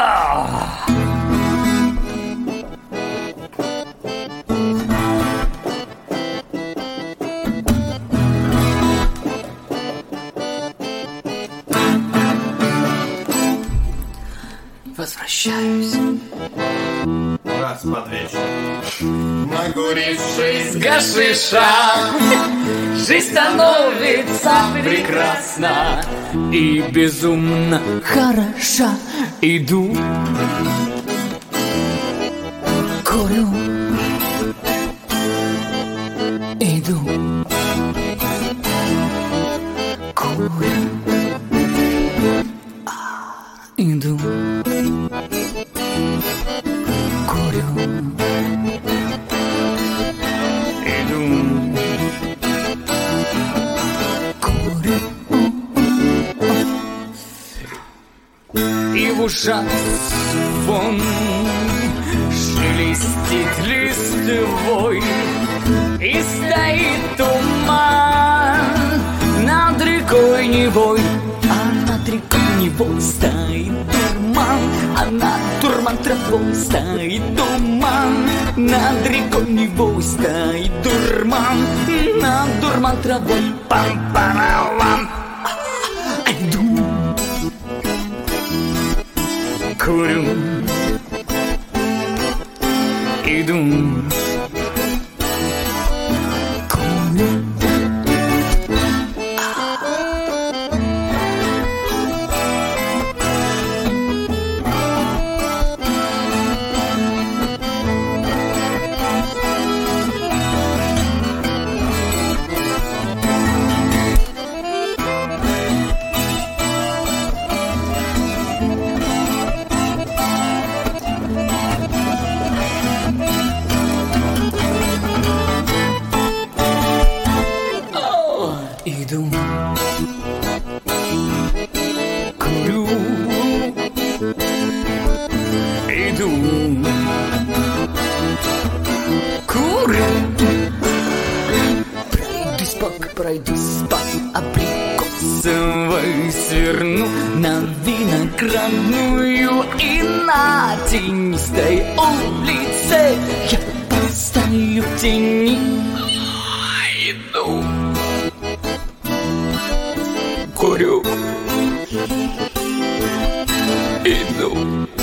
Возвращаюсь. Раз под вечер, нагурившись Гашиша, жизнь становится прекрасна и безумно хороша. Иду, курю, иду, курю, иду, курю, иду, курю. И в ушах звон шелестит листвой, и стоит туман над рекой Невой. А над рекой Невой стоит дурман, а над дурман травой стоит туман. Над рекой Невой стоит дурман, над дурман травой. Пам-парам-пам. Иду, курю, иду, курю. Иду, курю, иду, курю. Пройдусь по абрикосовой, сверну на виноградную, и на тенистой улице я постою в тени. Иду, курю, иду.